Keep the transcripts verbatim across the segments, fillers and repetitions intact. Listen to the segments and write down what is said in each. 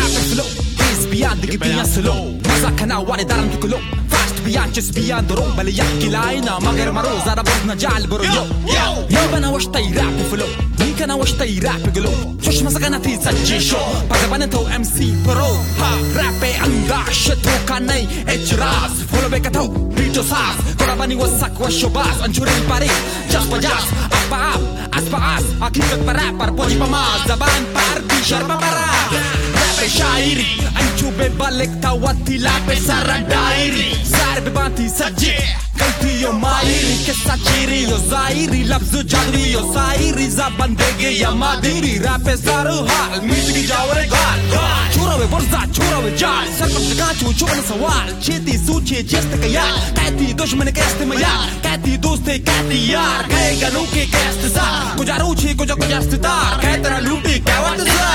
rapid flow is beyond the beyond slow Masaka na wani daran tukulo Fast beyond just beyond the road Bali yakki laina magar maro zara bozna jal bro yo yo yo bana washtay rap flow ni kana washtay rap glo Shush masaka na ti sajji show Pagabana to M C pro ha rap e anga shit kanai ejras follow back to video sas Korabani wasak washo bas anjuri pare just pajas apa ap aspa as akibat para par poji pamas zaban par bishar babara rap e shairi anjube balik tawati lape sara diary sar be banti sajje kalti yo mairi ke sachiri yo zairi labz jadri yo sairi zaban dege ya madiri rap e saru hal mitgi jawre gal churawe borza churawe jal sarpat ga chu chubna sawal cheti suche jeste kaya kati dushman ke istimaya kati doste kati yar kayega nu ke keste sa gujaru chi guja gujaste tar kay tera luti kawat sa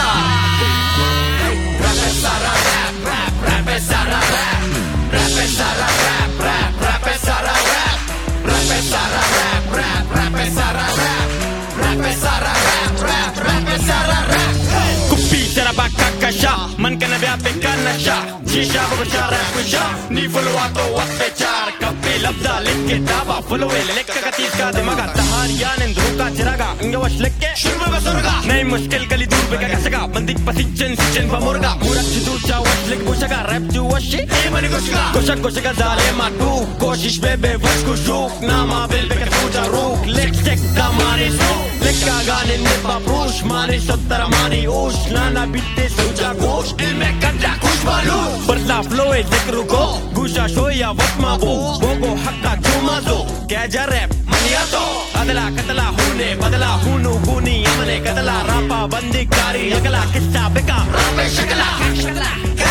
rap e sara rap rap rap e sara rap rap e sara rap rap rap e sara rap rap e sara rap rap rap e sara rap rap e sara rap rap rap e sara rap kupi tera bakka kasha man kana bya pe kana sha shisha bacha rap sha ni follow to what pe char kape labda lekke daba follow lek ka tis ka dimaga tahariya nendru ka chiraga angawash lekke shurba basurga nahi mushkil kali dur be ka kasaga bandik pasicchen sichen ba murga murak chidu cha wash lek bushaga rap ju washi e mani goshga goshak goshaga dale matu koshish bebe vasku shuk nama bel be ka tuja ruk lek tek da mare so lek ka gane ne ba push mare sattara mani osh nana bitte suja gosh el me kanda kush balu barla flow e lek ruko gusha shoya watma bo bogo hakka chumazo kaja rap maniato adala katala hune badala hunu huni amane kadala rapa bandi kari agala kissa beka rape shakala shakala ka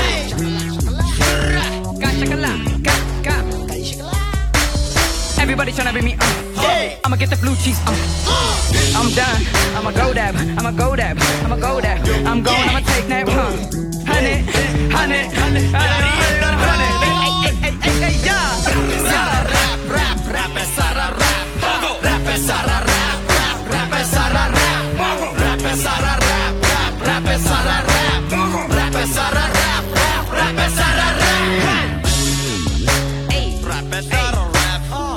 ka shakala ka ka shakala everybody tryna be me uh. hey. I'ma get the blue cheese uh. Uh. I'm done I'ma go dab I'ma go dab I'ma go dab I'm going I'ma take that huh honey honey honey honey honey hey hey hey hey yeah rap rap rap sara rap rap sara rap rap sara rap rap sara rap rap sara rap rap sara rap rap sara rap hey rap sara rap oh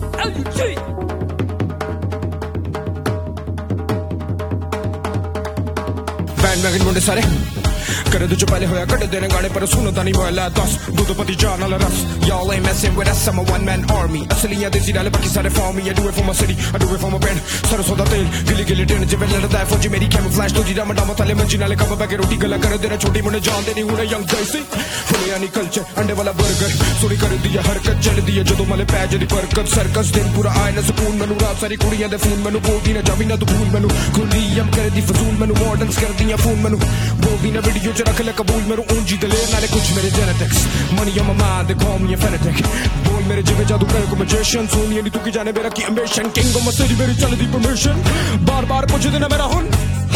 bandwagon मुंडे सारे करे तुझे पहले होया कटे तेरे गाने पर सुनो तानी मोहल्ला दस दूधपति जान वाला रस y'all ain't messing with us I'm a one man army असलियां देसी डाले बाकी सारे for me I do it for my city I do it for my band सरसों दा तेल गिली गिली टेन जिबे लड़ता है फौजी मेरी camouflage तो जीरा मडामा ताले मंजी नाले कब बैके रोटी गला कर तेरा छोटी मुंडे जान देनी हुने young जैसी फुलियानी कल्चर अंडे वाला बर्गर सोरी कर दिया हरकत चल दिया जो तो मले पैज दी बरकत सर्कस दिन पूरा आए ना सुकून मैनू रात सारी कुड़ियां दे फोन मैनू बोलदी ना जावी ना तू भूल मैनू खुली हम कर दी फजूल मैनू मॉडर्न्स कर दिया फोन मैनू बोलदी ना वीडियो च रख ले कबूल मेरे ऊंची दलेर नाले कुछ मेरे genetics money on my mind they call me a fanatic बोल मेरे जिवे जादू करे को magician सोनिया नी तू की जाने मेरा की ambition king of my city मेरी चल दी permission बार बार पूछ देना मेरा हुन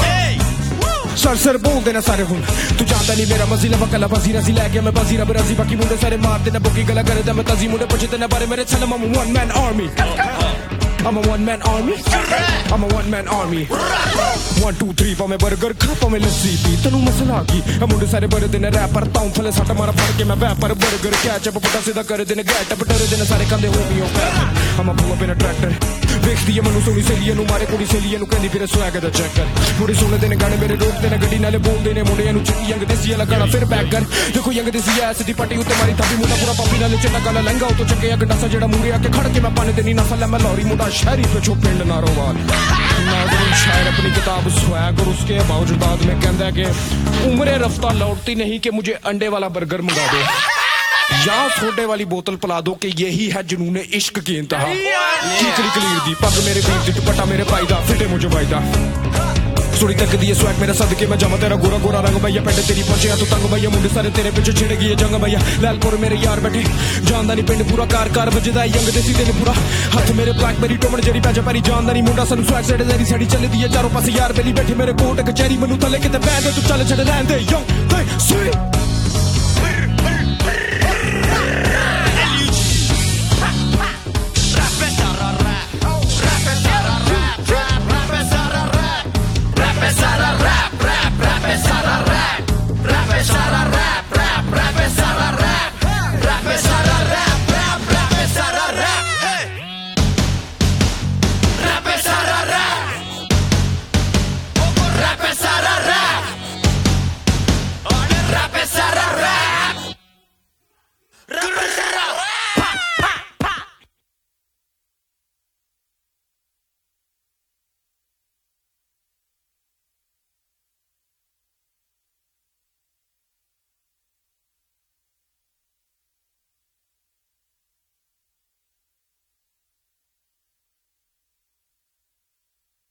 सर सर बोल देना सारे हुन तू जानता नहीं मेरा मजीला वकला वजीरा सी लागे मैं वजीरा बराजी बाकी मुंडे सारे मार देना बुकी गला करे दे मैं ताजी मुंडे पूछ देना बारे मेरे चल I'm a one man army I'm a one man army I'm a one man army one two three pa मैं burger खा pa मैं लस्सी पी तनु मसला की हम मुंडे सारे बड़े दिन रैप पर ताऊं थले साटा मारा फड़ के मैं वैप पर burger कैच अप पुटा सीधा कर देने गेट अप डर देने सारे कंधे हो गए I'm a pull up in a tractor देखती है मनु सोनी सहेलियां नु मारे कुड़ी सहेलियां नु कहंदी फिर स्वैग दा चेक कर मुंडे सुन देने गाने मेरे रोक देने गड्डी नाले बोल देने मुंडियां नु चिट्टी यंग देसी वाला गाना फिर बैक कर देखो यंग देसी ऐ सीधी पट्टी उत्ते मारी थापी मुंडा पूरा पापी नाले चन्ना काला लहंगा तो चक्के या गंडा सा जेड़ा मुंडे आके खड़ के मैं पाने देनी नसल मैं लौरी मुंडा शहरी पे छो पिंड नारोवाल नाज़रीन शायर अपनी किताब स्वैग और उसके बावजूद में कहता है कि उम्र रफ्ता लौटती नहीं कि मुझे अंडे वाला बर्गर मंगा दो या सोडे वाली बोतल पिला दो कि यही है जुनून इश्क की इंतहा कीकरी कलीर दी पग मेरे वीर दी दुपट्टा मेरे भाई दा फिटे मुझे वायदा सुड़ी तक दिए स्वैग मेरा सदके मैं जमा तेरा गोरा गोरा रंग भैया पेंड तेरी पहुंचे तू तंग भैया मुंडे सारे तेरे पीछे छिड़ गए जंग भैया लालपुर मेरे यार बैठे जानदा नहीं पिंड पूरा कार कार बजदा यंग देसी दिन पूरा हाथ मेरे ब्लैकबेरी टोमन जेरी पैजा पैरी जानदा नहीं मुंडा सन स्वैग सेड तेरी साड़ी चल दी है चारों पासे यार बेली बैठे मेरे कोट कचहरी मनु थले किते बैठ तू चल छड़ रहंदे यंग स्वीट